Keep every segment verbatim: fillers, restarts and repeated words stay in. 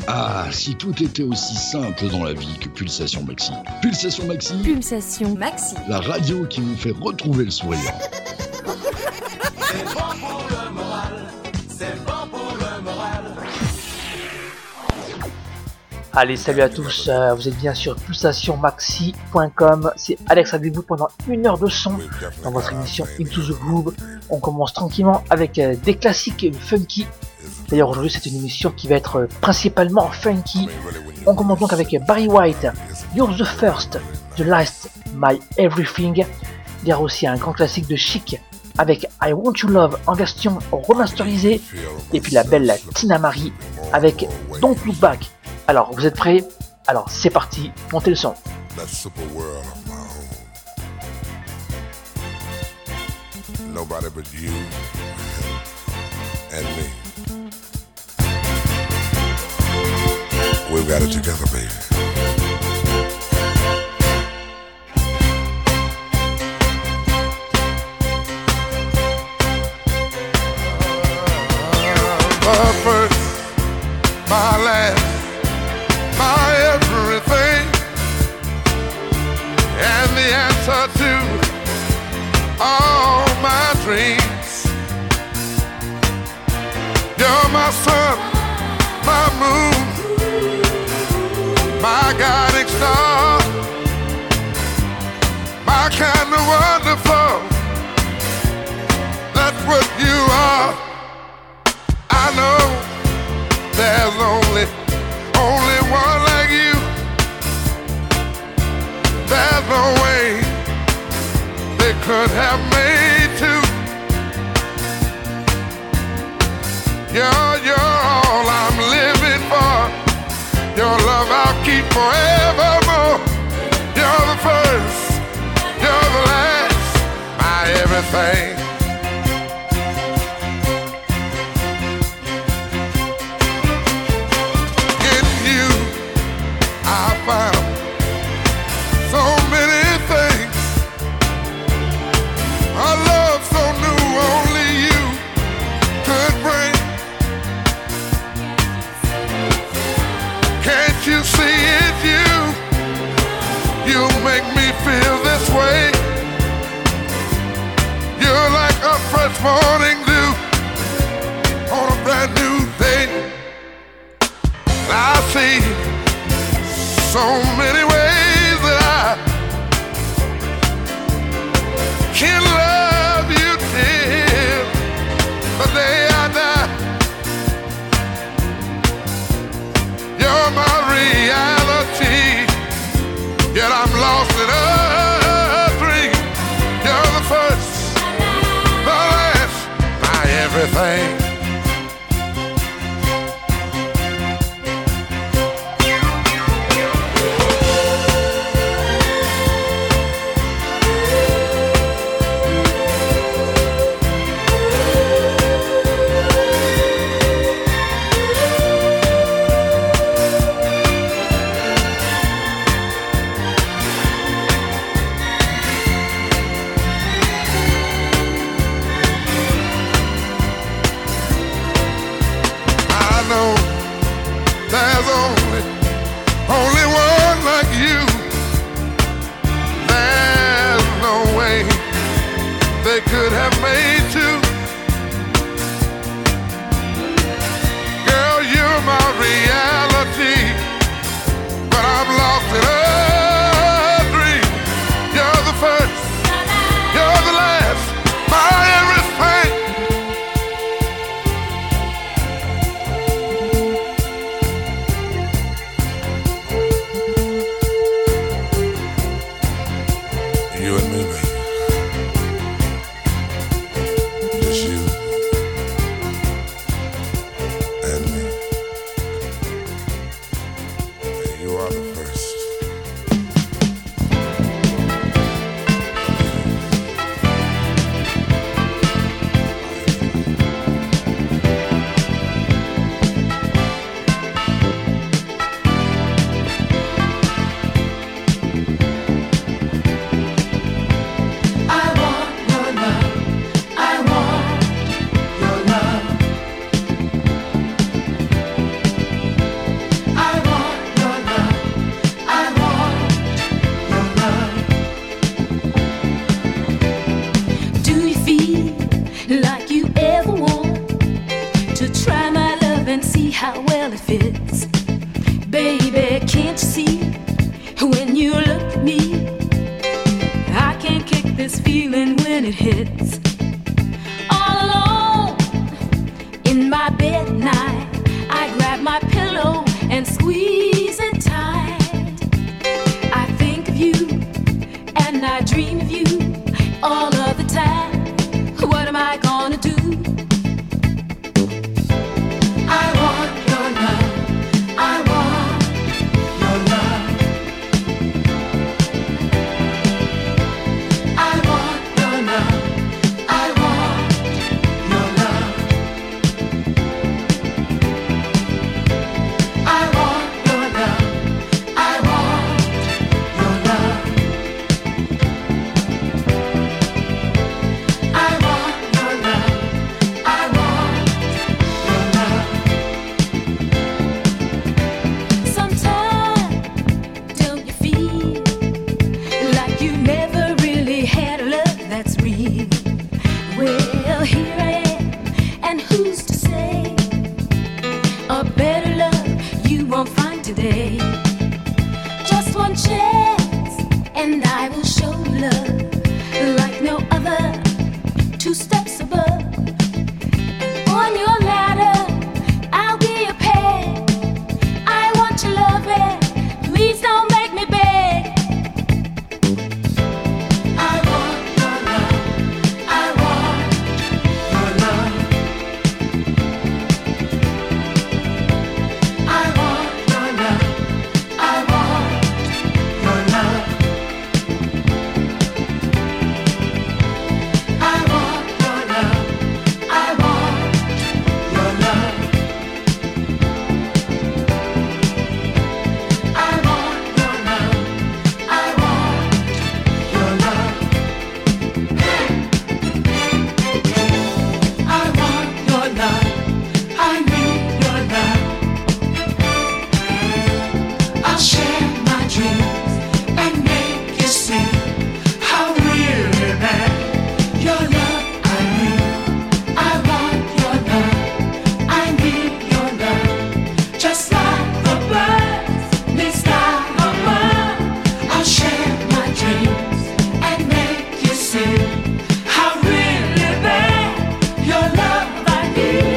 Ah, si tout était aussi simple dans la vie que Pulsation Maxi. Pulsation Maxi, Pulsation Maxi, la radio qui vous fait retrouver le sourire. C'est bon pour le moral, c'est bon pour le moral. Allez, salut à tous, euh, vous êtes bien sur pulsation maxi point com, c'est Alex avec vous pendant une heure de son dans votre émission Into the Groove. On commence tranquillement avec euh, des classiques funky. D'ailleurs aujourd'hui c'est une émission qui va être euh, principalement funky. On commence donc avec Barry White, You're the First, The Last, My Everything. Il y a aussi un grand classique de Chic avec I Want You Love en version remasterisée. Et puis la belle Tina Marie avec Don't Look Back. Alors, vous êtes prêts? Alors, c'est parti, montez le son. That super world of my own. Nobody but you and me. We've got it together, baby. My first, my last, my everything, and the answer to all my dreams. You're my sun, my moon, my guiding star, my kind of wonderful. That's what you are. I know there's only Only one like you. There's no way they could have made two. You're, you're all I'm living for. Your love I'll keep forevermore. You're the first, you're the last, my everything. Found so many things, a love so new only you could bring. Can't you see it, you? You make me feel this way. You're like a fresh morning dew on a brand new day. I see so many ways that I can love you till the day I die. You're my reality, yet I'm lost in a dream. You're the first, the last, my everything. how well it fits. Baby, can't you see when you look at me? I can't kick this feeling when it hits. All alone in my bed at night, I grab my pillow and squeeze it tight. I think of you and I dream of you all of the time. What am I gonna do? I want your love. I want your love. I want your love. I want your love. I want your love. I want your love. I want your love. I want your love. Sometimes don't you feel like you never really had a love that's real? Well, here I am, and who's to say a better love you won't find today? Just one chance, and I will show love like no other. Two steps above, on your ladder, I'll be a peg. I want your love, and please don't make me beg. I want your love. I want your love. I want your love. I want your love. I want your love. I want your love. I want your love. I want your love. I want your love. I need your love. I'll share my dreams and make you see how really bad your love I need. I want your love. I need your love. Just like the birds need sky above, I'll share my dreams and make you see how really bad your love I need.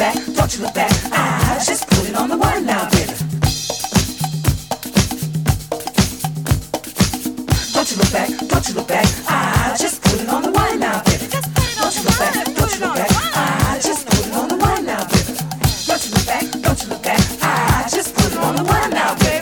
back, don't you look back. Ah, just put it on the one now, baby. Don't you look back, don't you look back. Ah, just put it on the one now, baby. Don't you look back, don't you look back. Ah, just put it on the one now, baby. Don't you look back, don't you look back. Ah, just put it on the one now, baby.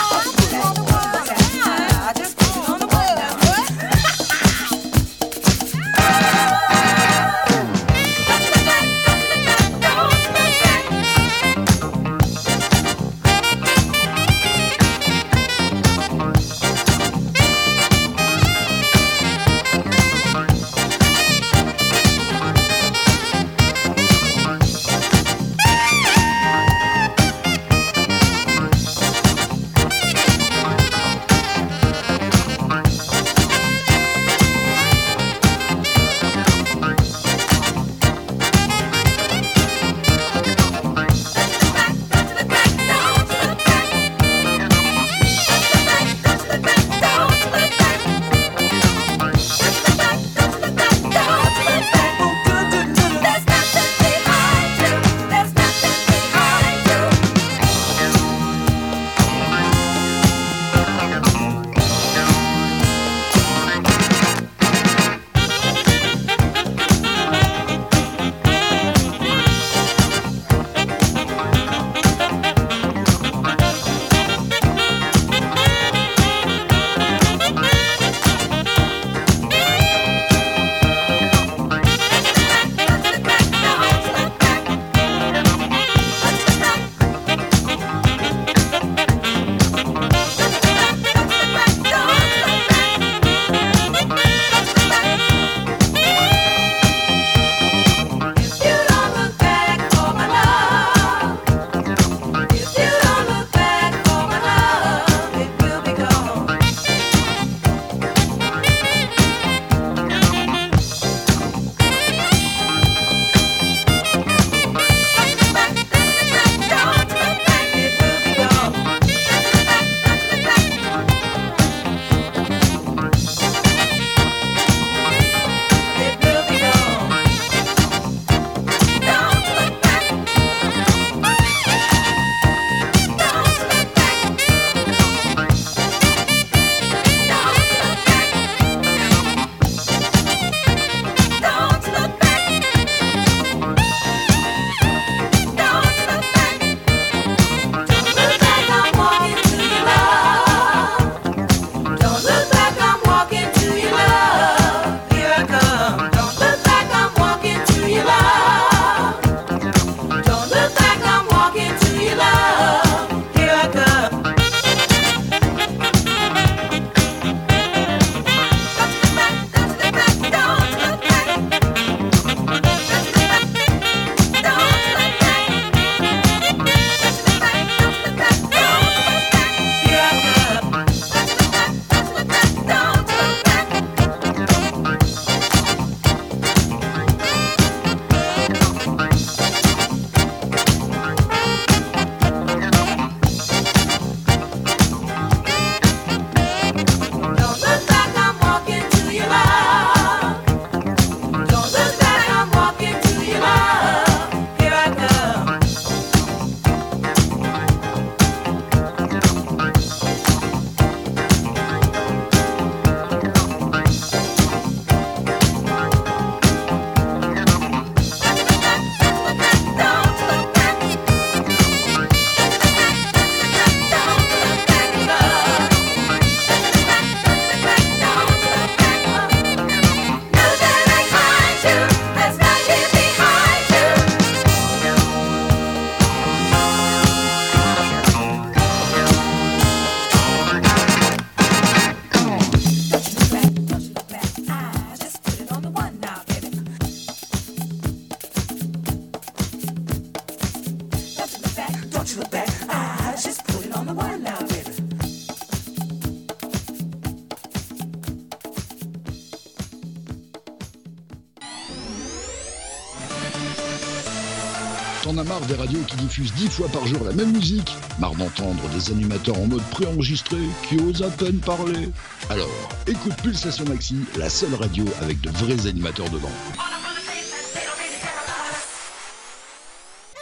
T'en as marre des radios qui diffusent dix fois par jour la même musique? Marre d'entendre des animateurs en mode préenregistré qui osent à peine parler? Alors, écoute Pulsation Maxi, la seule radio avec de vrais animateurs dedans.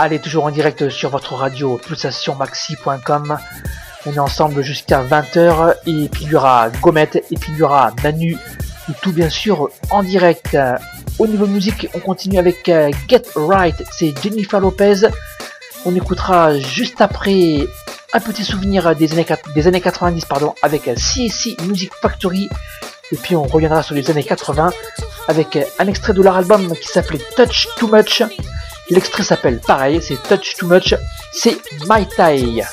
Allez, toujours en direct sur votre radio pulsation maxi point com. On est ensemble jusqu'à vingt heures et puis il y aura Gomet et puis il y aura Manu. Tout bien sûr en direct. Au niveau musique, on continue avec Get Right, c'est Jennifer Lopez. On écoutera juste après un petit souvenir des années, des années quatre-vingt-dix pardon, avec C S C Music Factory. Et puis on reviendra sur les années quatre-vingts avec un extrait de leur album qui s'appelait Touch Too Much. L'extrait s'appelle pareil, c'est Touch Too Much, c'est My Tai.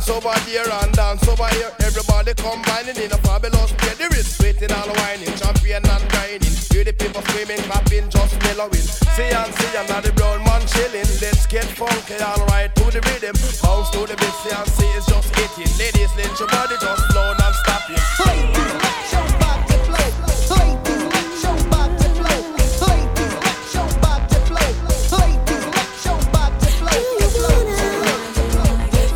dance over there and dance over here. Everybody combining in a fabulous play. The wrist waiting all whining, champion and grinding. Hear the people screaming, clapping, just mellowing. See and see, and now the brown man chilling. Let's get funky, alright to the rhythm. Bounce to the beat, see and see, it's just hitting. Ladies, let your body just slow and stop it. Ladies, let your body flow. Ladies, let your body flow. Ladies, let your body flow. Ladies, let your body flow. It flows, it flows, it flows, it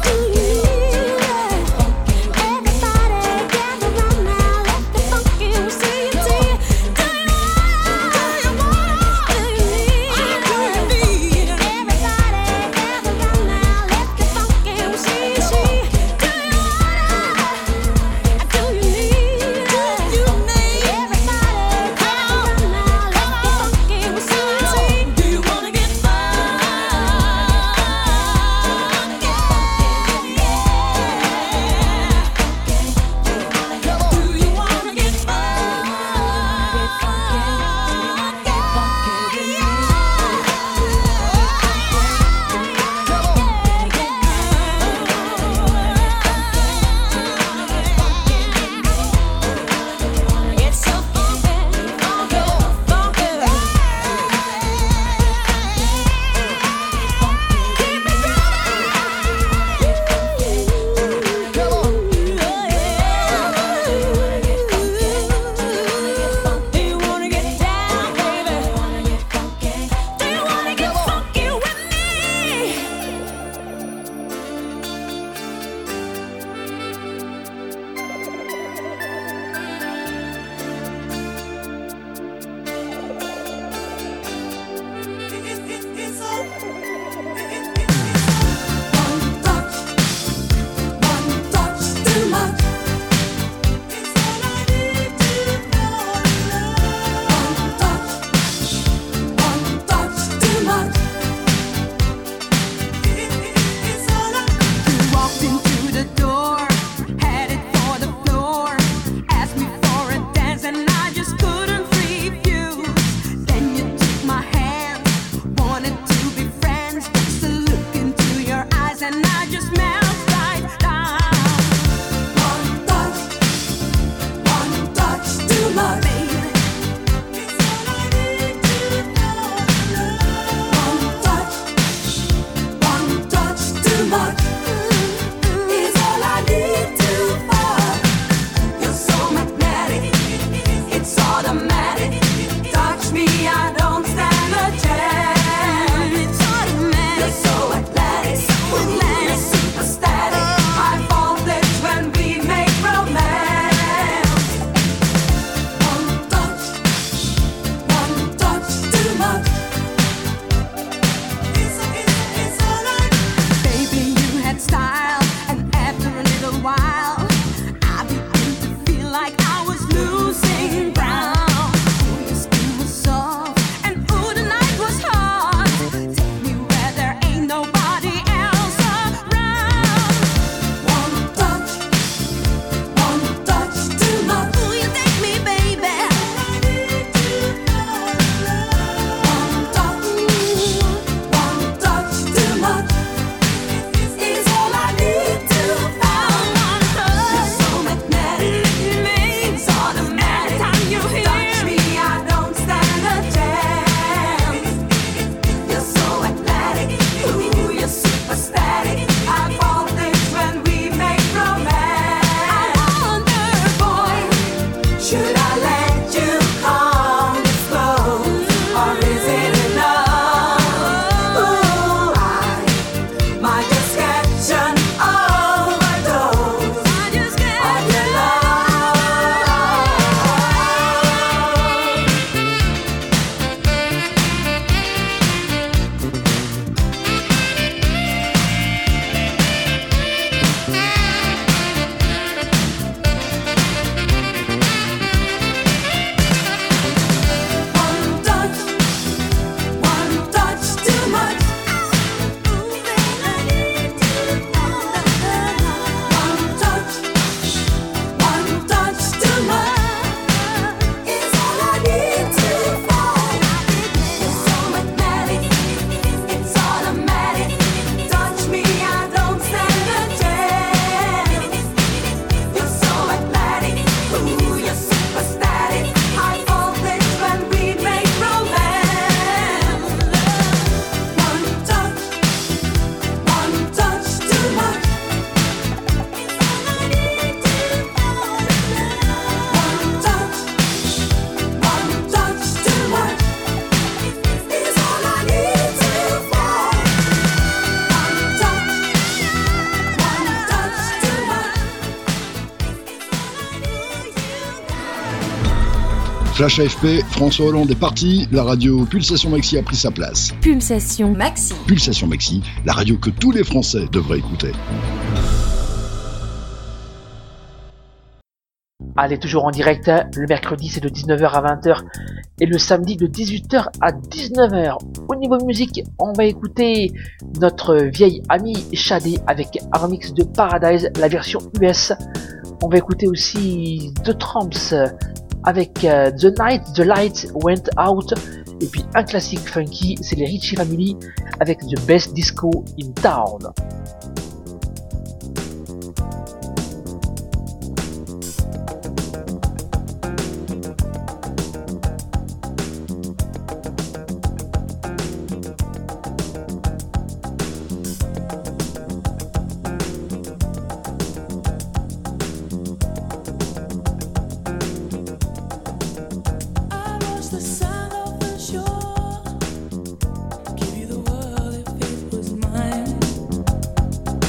flows. Everybody gather round now, let the funky see you see. Do you wanna, do you wanna, do you need? Everybody gather round now, let the funky see you see. Do you wanna? Flash A F P, François Hollande est parti, la radio Pulsation Maxi a pris sa place. Pulsation Maxi. Pulsation Maxi, la radio que tous les Français devraient écouter. Allez, toujours en direct, le mercredi c'est de dix-neuf heures à vingt heures et le samedi de dix-huit heures à dix-neuf heures. Au niveau musique, on va écouter notre vieille amie Shadé avec un remix de Paradise, la version U S. On va écouter aussi The Tramps avec uh, The Night The Light Went Out. Et puis un classique funky, c'est les Richie Family avec The Best Disco in Town. Give you the world if it was mine.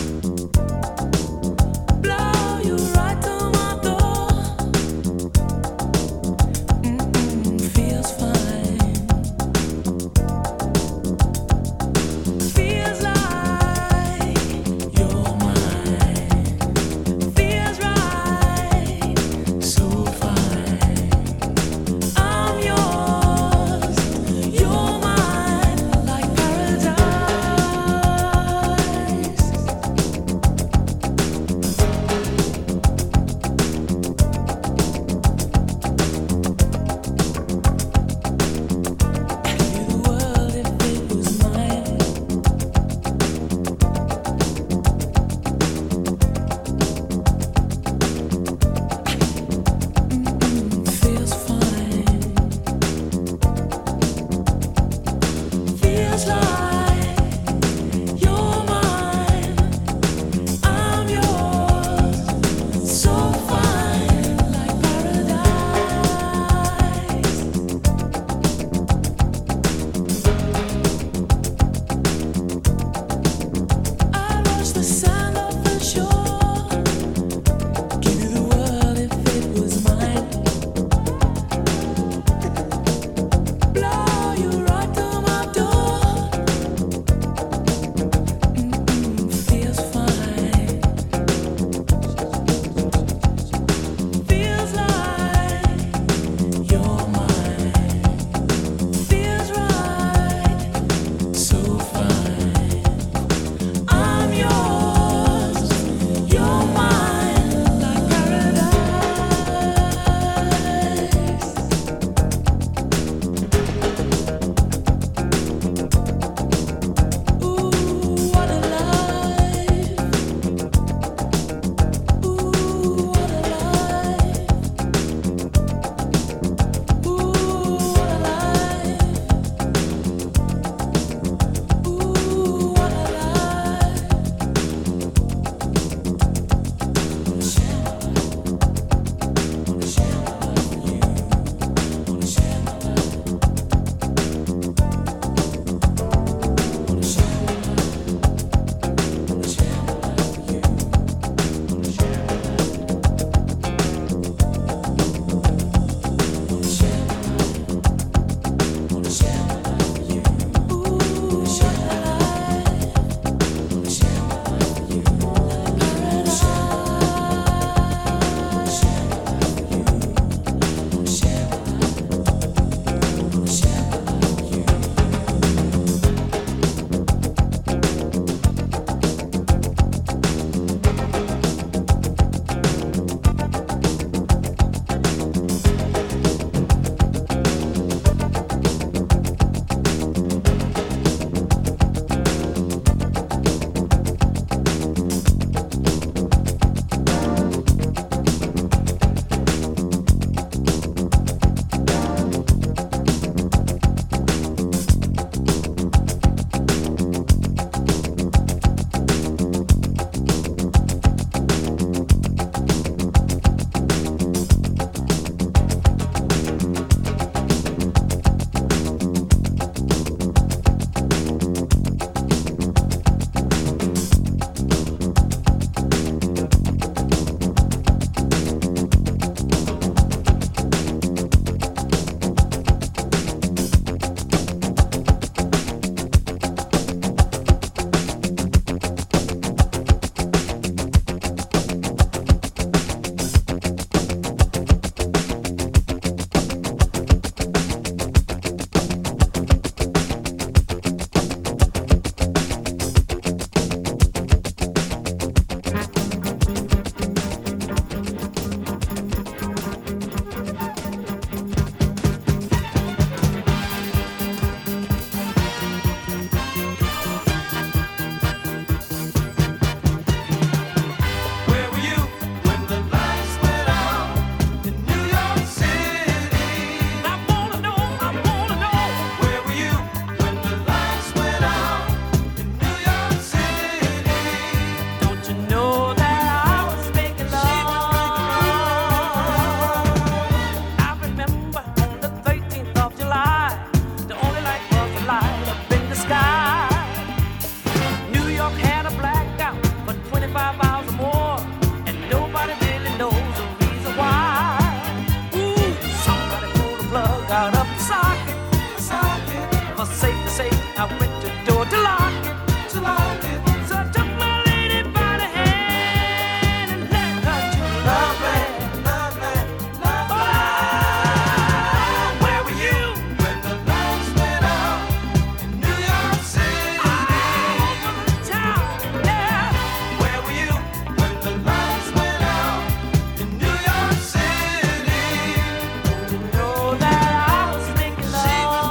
twenty-five hours or more, and nobody really knows the reason why. Ooh, somebody pulled the plug out of the socket. The socket. For safe to say, I went to the door to lock it. To lock it. So I took my lady by the hand and led her to love land. Love land. Love land. Oh, where were you when the lights went out in New York City? All over the town, yeah. Where were you when the lights went out in New York City? Don't you know that I was making love?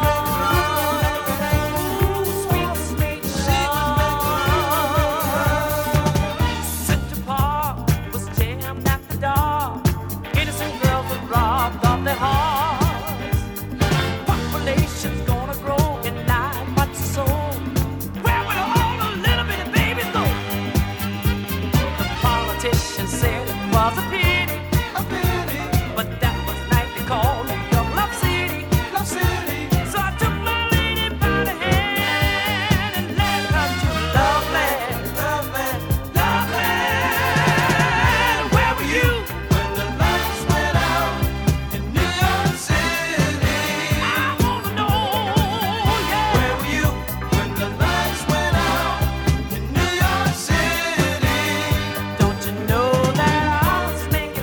Ooh, sweet, sweet love. Central Park was jammed at the dark. Innocent girls were robbed of their hearts. Population's gonna grow in nine months or so. Where will all the little bitty babies go? The politicians said it was a pity, a pity, but that was night they called New York Love City, Love City. So I took my lady by the hand and led her to Love Land, Love Land, Love Land. Where were you when the lights went out in New York City? I wanna know, yeah. Where were you when the lights went out in New York City? Don't you know that I was making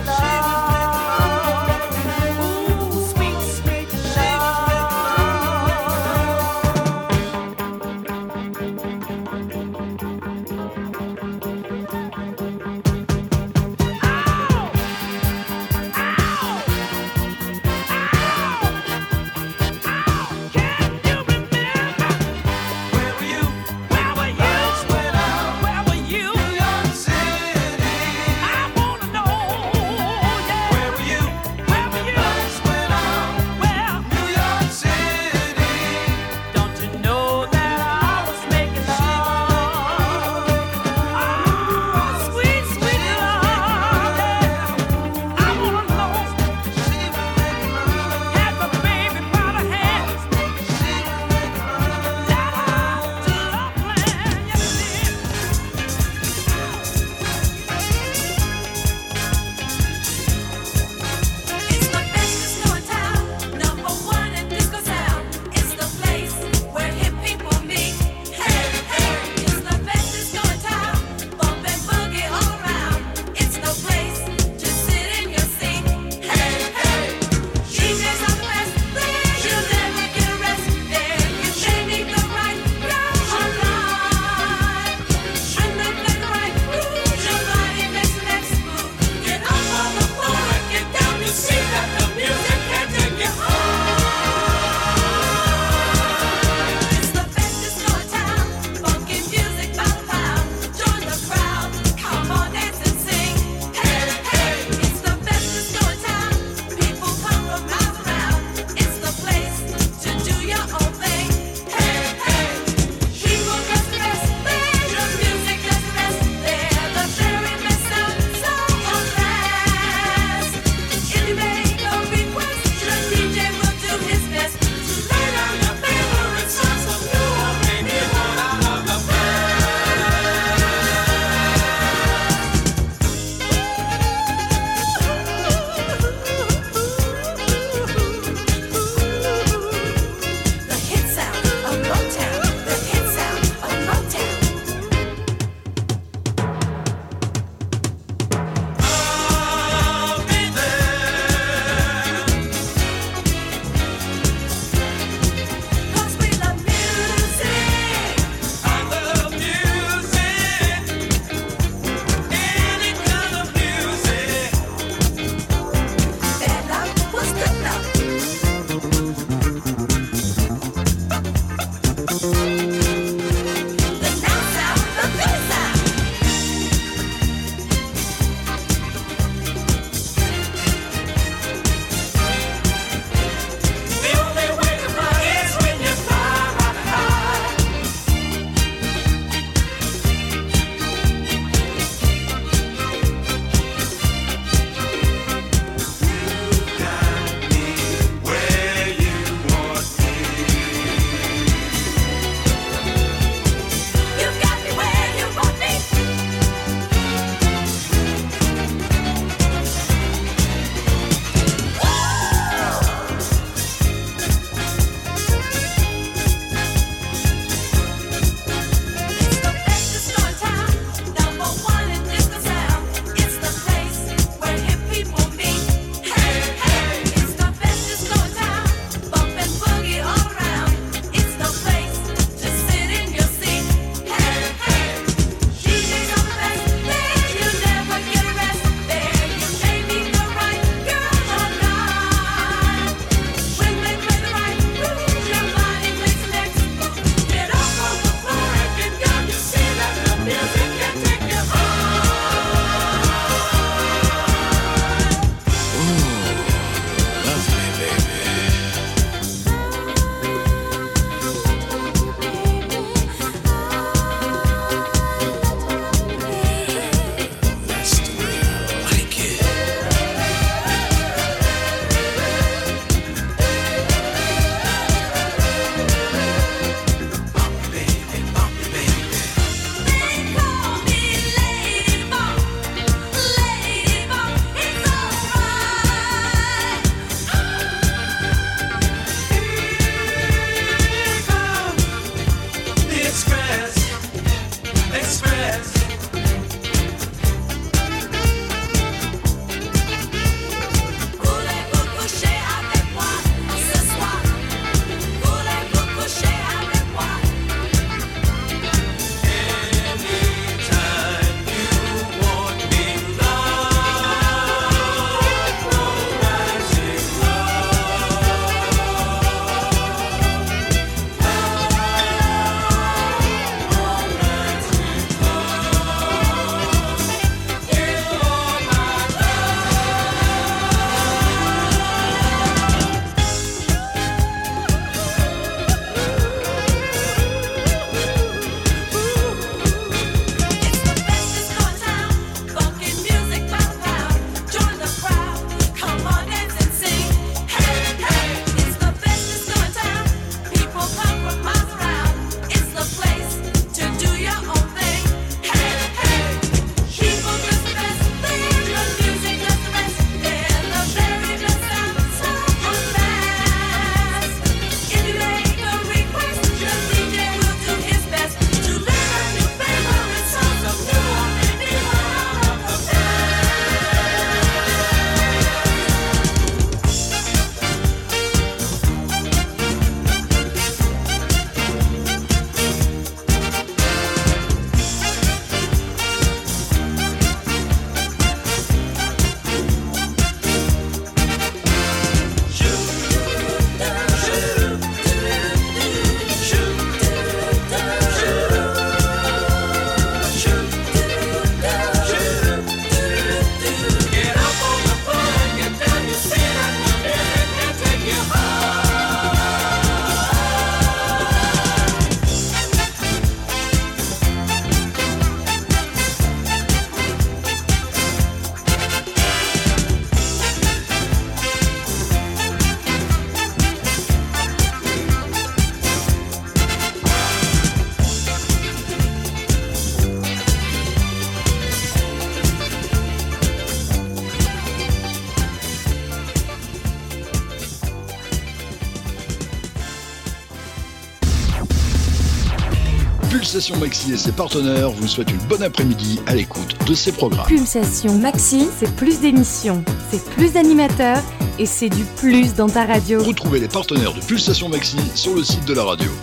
Pulsation Maxi et ses partenaires vous souhaitent une bonne après-midi à l'écoute de ces programmes. Pulsation Maxi, c'est plus d'émissions, c'est plus d'animateurs et c'est du plus dans ta radio. Retrouvez les partenaires de Pulsation Maxi sur le site de la radio.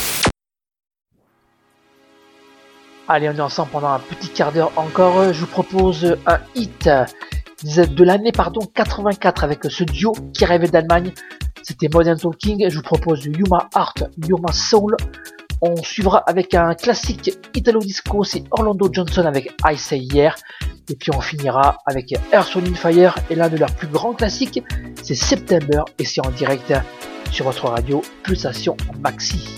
Allez, on est ensemble pendant un petit quart d'heure encore. Je vous propose un hit de l'année pardon quatre-vingt-quatre avec ce duo qui arrivait d'Allemagne. C'était Modern Talking. Je vous propose You My Heart, You My Soul. On suivra avec un classique Italo Disco, c'est Orlando Johnson avec I Say Yeah. Et puis on finira avec Earth, Wind and Fire et l'un de leurs plus grands classiques, c'est September et c'est en direct sur votre radio Pulsation Maxi.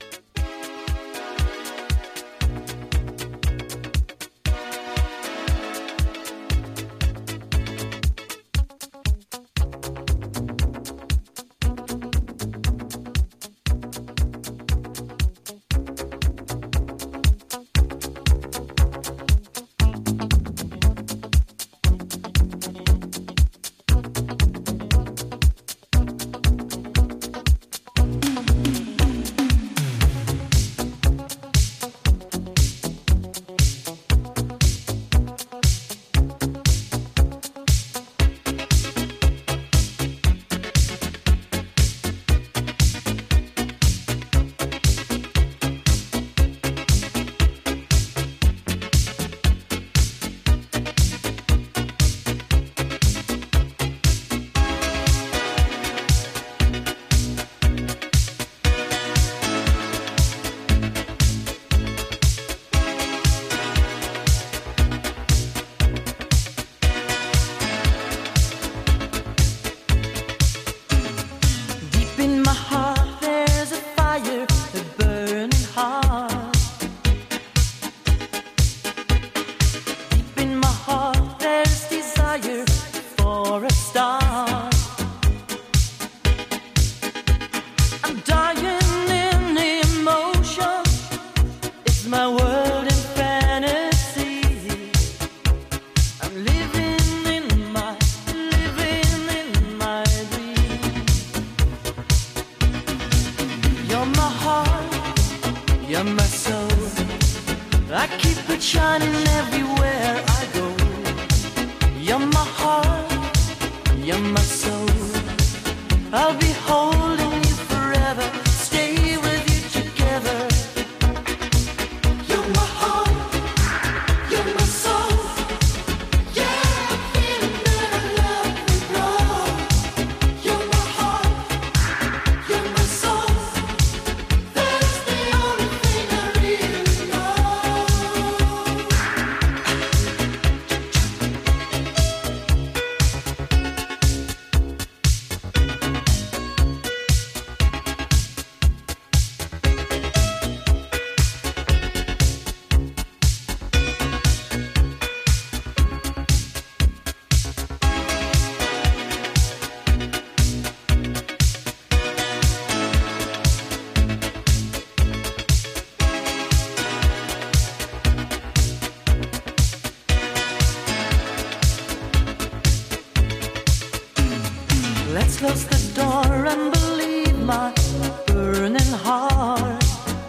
Let's close the door and believe my burning heart.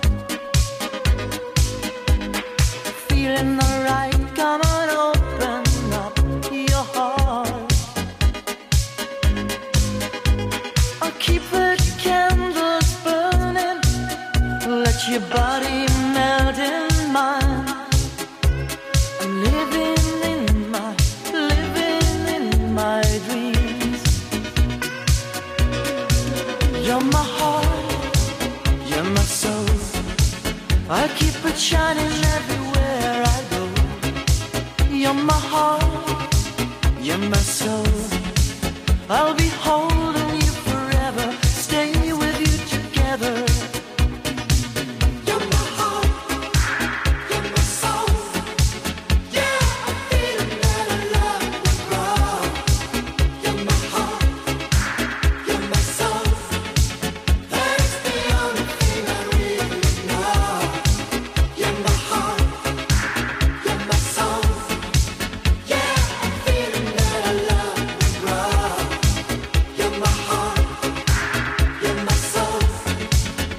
Feeling alright, come on, open up your heart. I'll keep the candles burning, let your body melt in mine. I'm living in my, living in my dreams. You're my heart, you're my soul. I'll keep it shining everywhere I go. You're my heart, you're my soul. I'll be holding you forever, stay with you together. You're my heart, you're my soul. Yeah, I'm feeling that our love will grow. You're my heart, you're my soul. That's the only thing I really know. You're my heart, you're my soul. Yeah, I'm feeling that our love will grow. You're my heart, you're my soul.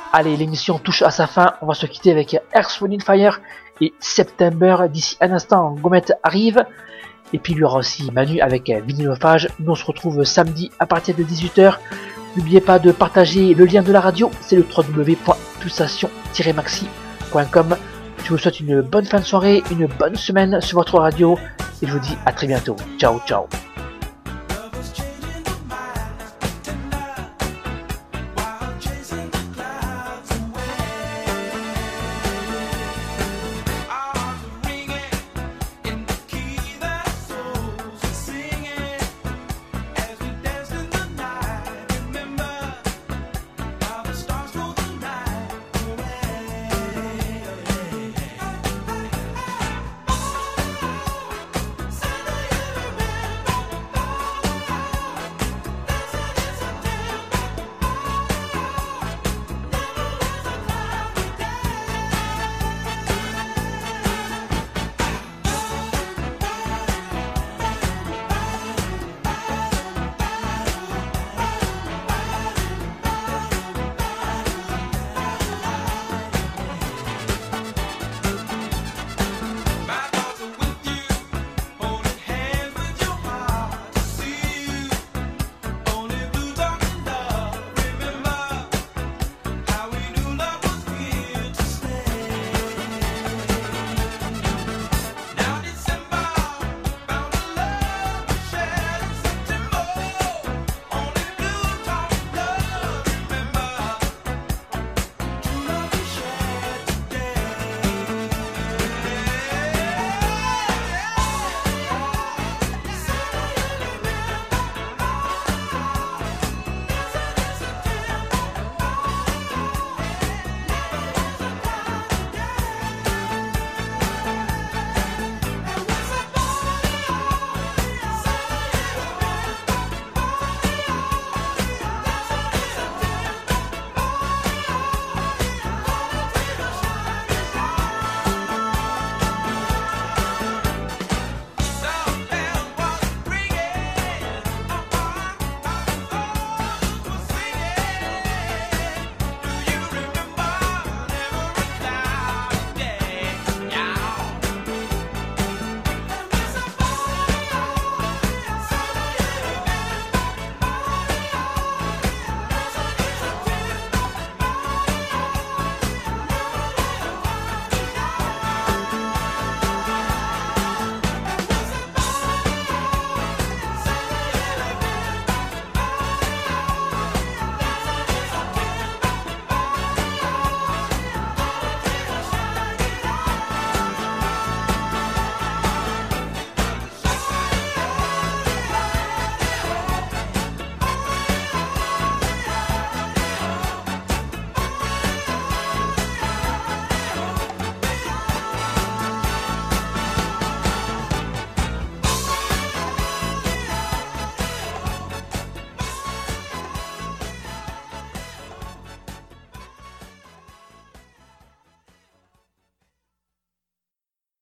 Allez, l'émission touche à sa fin. On va se quitter avec Earth, Wind and Fire et September. D'ici un instant, Gomet arrive. Et puis il y aura aussi Manu avec Vinylophage. Nous on se retrouve samedi à partir de dix-huit heures. N'oubliez pas de partager le lien de la radio. C'est le w w w point pulsation tiret maxi point com. Je vous souhaite une bonne fin de soirée, une bonne semaine sur votre radio. Et je vous dis à très bientôt. Ciao, ciao.